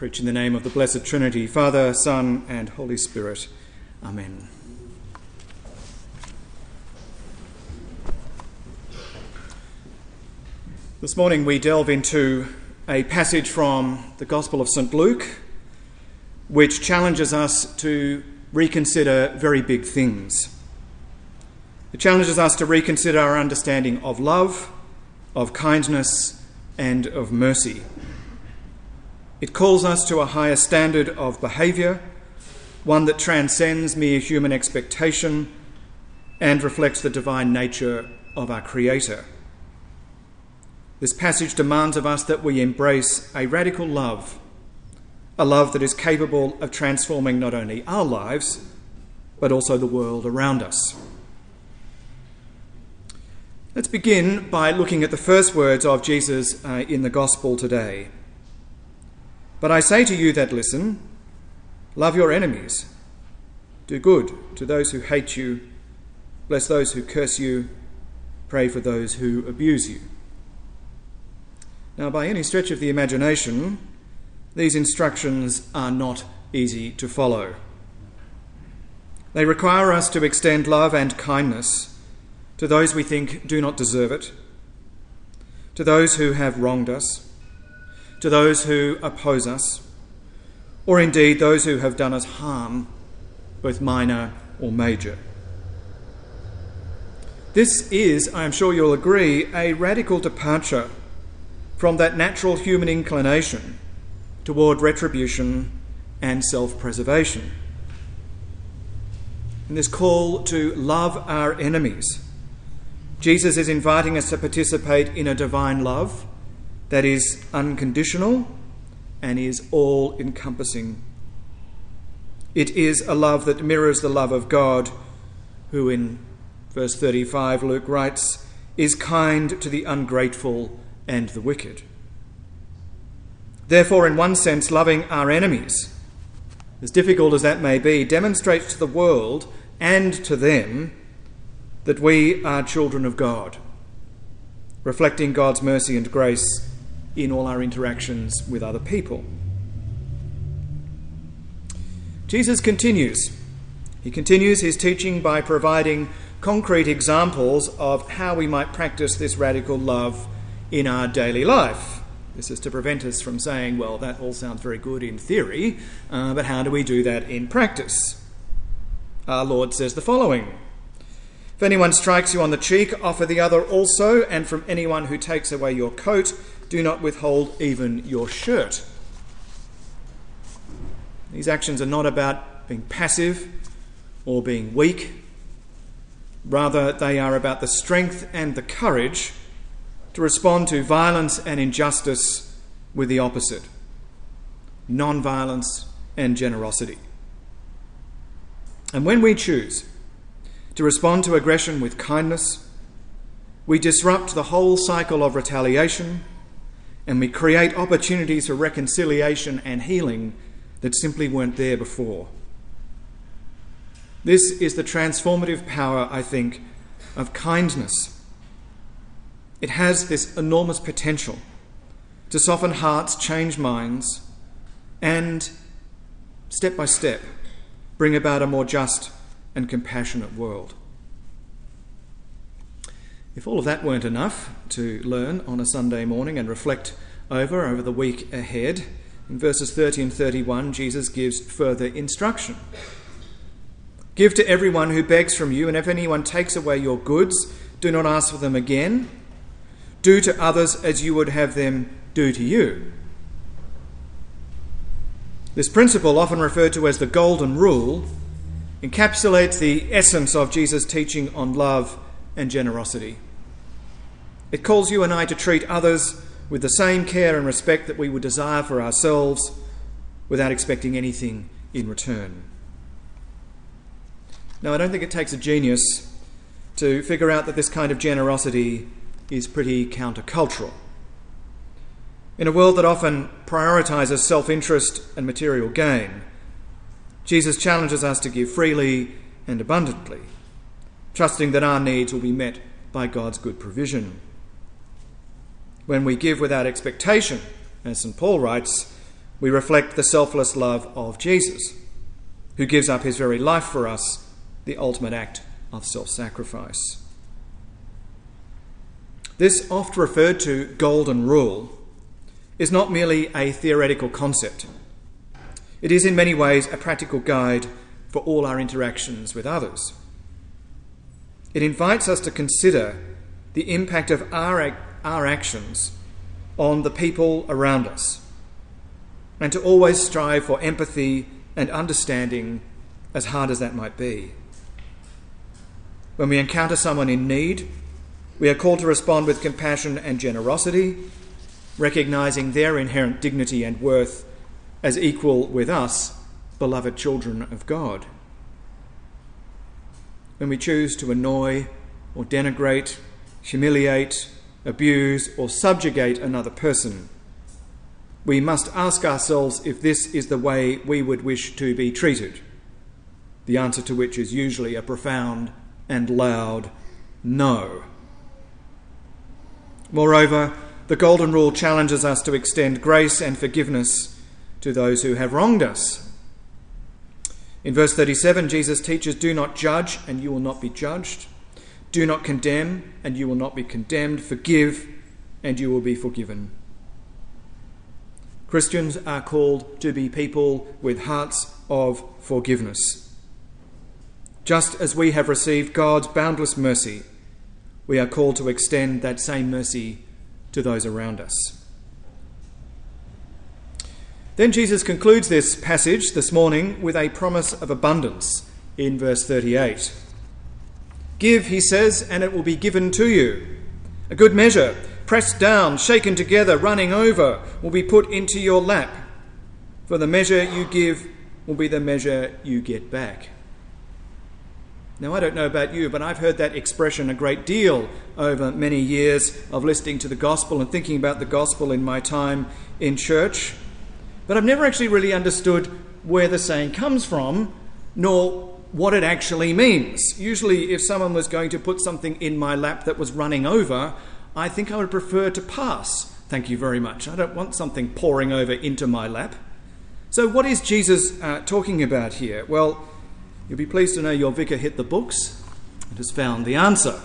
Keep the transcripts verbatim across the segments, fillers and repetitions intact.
preach in the name of the Blessed Trinity, Father, Son, and Holy Spirit. Amen. This morning we delve into a passage from the Gospel of Saint Luke, which challenges us to reconsider very big things. It challenges us to reconsider our understanding of love, of kindness, and of mercy. It calls us to a higher standard of behaviour, one that transcends mere human expectation and reflects the divine nature of our Creator. This passage demands of us that we embrace a radical love, a love that is capable of transforming not only our lives, but also the world around us. Let's begin by looking at the first words of Jesus uh, in the Gospel today. But I say to you that listen, love your enemies, do good to those who hate you, bless those who curse you, pray for those who abuse you. Now, by any stretch of the imagination, these instructions are not easy to follow. They require us to extend love and kindness to those we think do not deserve it, to those who have wronged us, to those who oppose us, or indeed those who have done us harm, both minor or major. This is, I am sure you'll agree, a radical departure from that natural human inclination toward retribution and self-preservation. In this call to love our enemies, Jesus is inviting us to participate in a divine love that is unconditional and is all-encompassing. It is a love that mirrors the love of God, who in verse thirty-five, Luke writes, is kind to the ungrateful and the wicked. Therefore, in one sense, loving our enemies, as difficult as that may be, demonstrates to the world and to them that we are children of God, reflecting God's mercy and grace in all our interactions with other people. Jesus continues. He continues his teaching by providing concrete examples of how we might practice this radical love in our daily life. This is to prevent us from saying, well, that all sounds very good in theory, uh, but how do we do that in practice? Our Lord says the following: if anyone strikes you on the cheek, offer the other also, and from anyone who takes away your coat, do not withhold even your shirt. These actions are not about being passive or being weak. Rather, they are about the strength and the courage to respond to violence and injustice with the opposite: non-violence and generosity. And when we choose to respond to aggression with kindness, we disrupt the whole cycle of retaliation and we create opportunities for reconciliation and healing that simply weren't there before. This is the transformative power, I think, of kindness. It has this enormous potential to soften hearts, change minds, and, step by step, bring about a more just and compassionate world. If all of that weren't enough to learn on a Sunday morning and reflect over over the week ahead, in verses thirty and thirty-one, Jesus gives further instruction. Give to everyone who begs from you, and if anyone takes away your goods, do not ask for them again. Do to others as you would have them do to you. This principle, often referred to as the Golden Rule, encapsulates the essence of Jesus' teaching on love and generosity. It calls you and I to treat others with the same care and respect that we would desire for ourselves, without expecting anything in return. Now, I don't think it takes a genius to figure out that this kind of generosity is pretty countercultural. In a world that often prioritises self-interest and material gain, Jesus challenges us to give freely and abundantly, trusting that our needs will be met by God's good provision. When we give without expectation, as Saint Paul writes, We reflect the selfless love of Jesus, who gives up his very life for us, the ultimate act of self-sacrifice. This oft referred to golden rule is not merely a theoretical concept. It is in many ways a practical guide for all our interactions with others. It invites us to consider the impact of our, our actions on the people around us, and to always strive for empathy and understanding, as hard as that might be. When we encounter someone in need, we are called to respond with compassion and generosity, recognising their inherent dignity and worth as equal with us, beloved children of God. When we choose to annoy or denigrate, humiliate, abuse or subjugate another person, we must ask ourselves if this is the way we would wish to be treated, the answer to which is usually a profound and loud no. Moreover, the Golden Rule challenges us to extend grace and forgiveness to those who have wronged us. In verse thirty-seven, Jesus teaches, "Do not judge, and you will not be judged. Do not condemn, and you will not be condemned. Forgive, and you will be forgiven." Christians are called to be people with hearts of forgiveness. Just as we have received God's boundless mercy, we are called to extend that same mercy to those around us. Then Jesus concludes this passage this morning with a promise of abundance in verse thirty-eight. "Give," he says, "and it will be given to you. A good measure, pressed down, shaken together, running over, will be put into your lap. For the measure you give will be the measure you get back." Now, I don't know about you, but I've heard that expression a great deal over many years of listening to the gospel and thinking about the gospel in my time in church. But I've never actually really understood where the saying comes from, nor what it actually means. Usually, if someone was going to put something in my lap that was running over, I think I would prefer to pass. Thank you very much. I don't want something pouring over into my lap. So what is Jesus uh, talking about here? Well, you'll be pleased to know your vicar hit the books and has found the answer.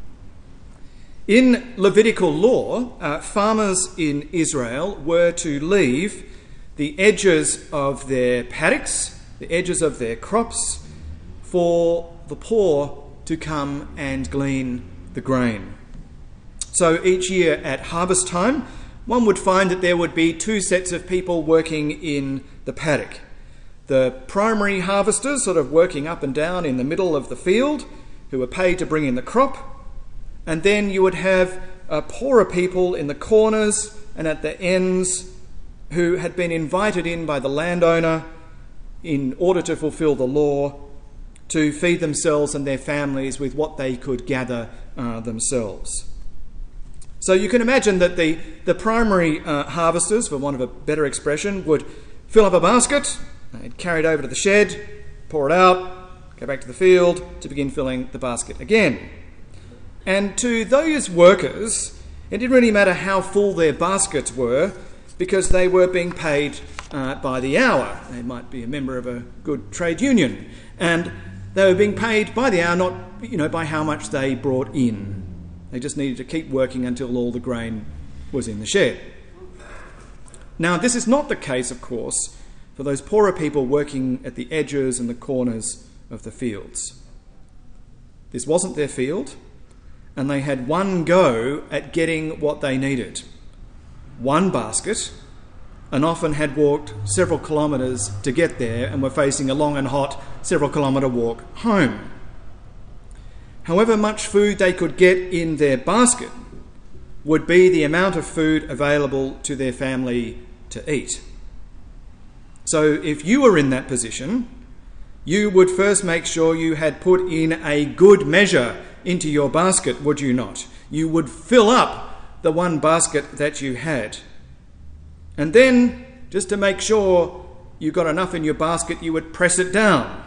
In Levitical law, uh, farmers in Israel were to leave the edges of their paddocks, the edges of their crops, for the poor to come and glean the grain. So each year at harvest time, one would find that there would be two sets of people working in the paddock. The primary harvesters, sort of working up and down in the middle of the field, who were paid to bring in the crop. And then you would have uh, poorer people in the corners and at the ends who had been invited in by the landowner in order to fulfill the law to feed themselves and their families with what they could gather uh, themselves. So you can imagine that the, the primary uh, harvesters, for want of a better expression, would fill up a basket, they'd carry it over to the shed, pour it out, go back to the field to begin filling the basket again. And to those workers, it didn't really matter how full their baskets were, because they were being paid uh, by the hour. They might be a member of a good trade union, and they were being paid by the hour, not you know by how much they brought in. They just needed to keep working until all the grain was in the shed. Now, this is not the case, of course, for those poorer people working at the edges and the corners of the fields. This wasn't their field, and they had one go at getting what they needed. One basket, and often had walked several kilometres to get there and were facing a long and hot several kilometre walk home. However much food they could get in their basket would be the amount of food available to their family to eat. So if you were in that position, you would first make sure you had put in a good measure into your basket, would you not? You would fill up the one basket that you had. And then, just to make sure you got enough in your basket, you would press it down.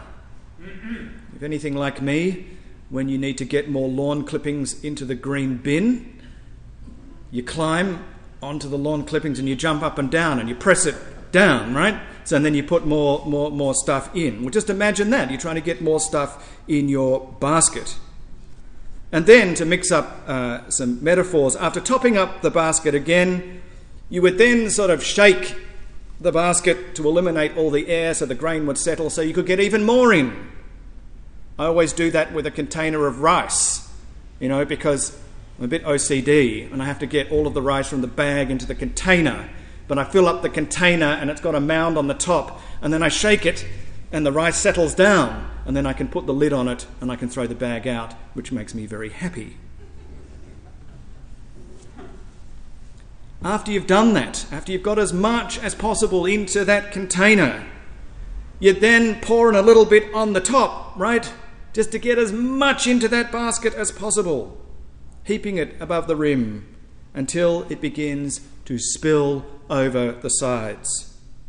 If anything like me, when you need to get more lawn clippings into the green bin, you climb onto the lawn clippings and you jump up and down and you press it down, right? So and then you put more, more, more stuff in. Well, just imagine that. You're trying to get more stuff in your basket. And then, to mix up uh, some metaphors, after topping up the basket again, you would then sort of shake the basket to eliminate all the air so the grain would settle so you could get even more in. I always do that with a container of rice, you know, because I'm a bit O C D and I have to get all of the rice from the bag into the container. But I fill up the container and it's got a mound on the top, and then I shake it and the rice settles down, and then I can put the lid on it and I can throw the bag out, which makes me very happy. After you've done that, after you've got as much as possible into that container, you then pour in a little bit on the top, right? Just to get as much into that basket as possible, heaping it above the rim until it begins to spill over the sides.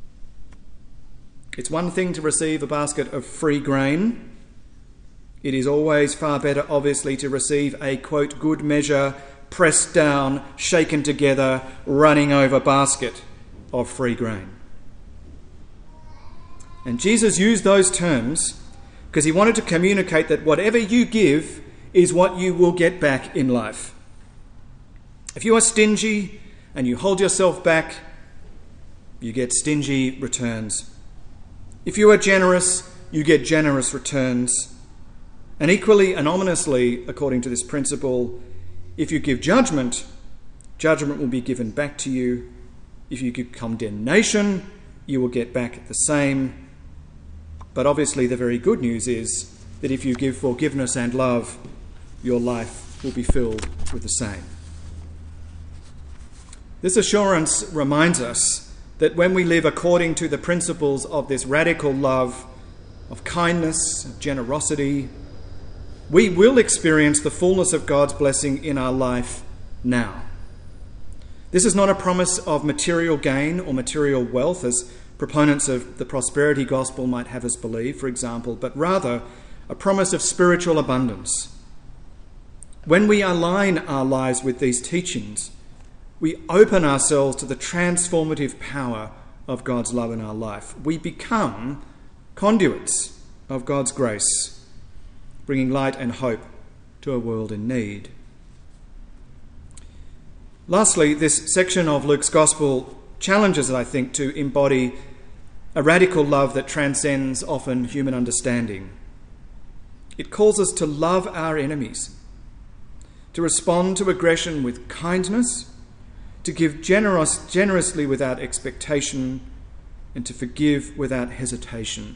It's one thing to receive a basket of free grain. It is always far better, obviously, to receive a, quote, good measure, pressed down, shaken together, running over basket of free grain. And Jesus used those terms because he wanted to communicate that whatever you give is what you will get back in life. If you are stingy and you hold yourself back, you get stingy returns. If you are generous, you get generous returns. And equally and ominously, according to this principle, if you give judgment, judgment will be given back to you. If you give condemnation, you will get back the same. But obviously the very good news is that if you give forgiveness and love, your life will be filled with the same. This assurance reminds us that when we live according to the principles of this radical love, of kindness, of generosity, we will experience the fullness of God's blessing in our life now. This is not a promise of material gain or material wealth, as proponents of the prosperity gospel might have us believe, for example, but rather a promise of spiritual abundance. When we align our lives with these teachings, we open ourselves to the transformative power of God's love in our life. We become conduits of God's grace, bringing light and hope to a world in need. Lastly, this section of Luke's Gospel challenges us, I think, to embody a radical love that transcends often human understanding. It calls us to love our enemies, to respond to aggression with kindness, to give generous, generously without expectation, and to forgive without hesitation.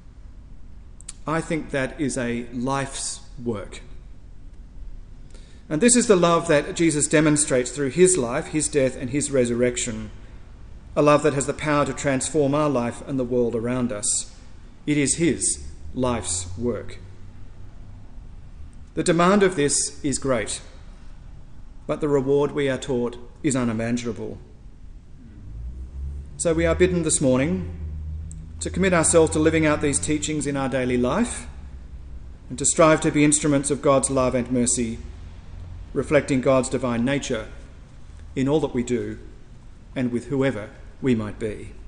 I think that is a life's work. And this is the love that Jesus demonstrates through his life, his death, and his resurrection. A love that has the power to transform our life and the world around us. It is his life's work. The demand of this is great, but the reward, we are taught, is unimaginable. So we are bidden this morning to commit ourselves to living out these teachings in our daily life and to strive to be instruments of God's love and mercy, reflecting God's divine nature in all that we do and with whoever we might be.